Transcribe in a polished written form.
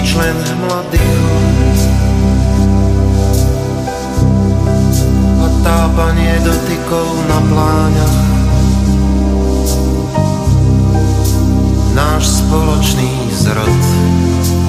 člen mladých a tápanie dotykov na pláňach. Náš spoločný zrod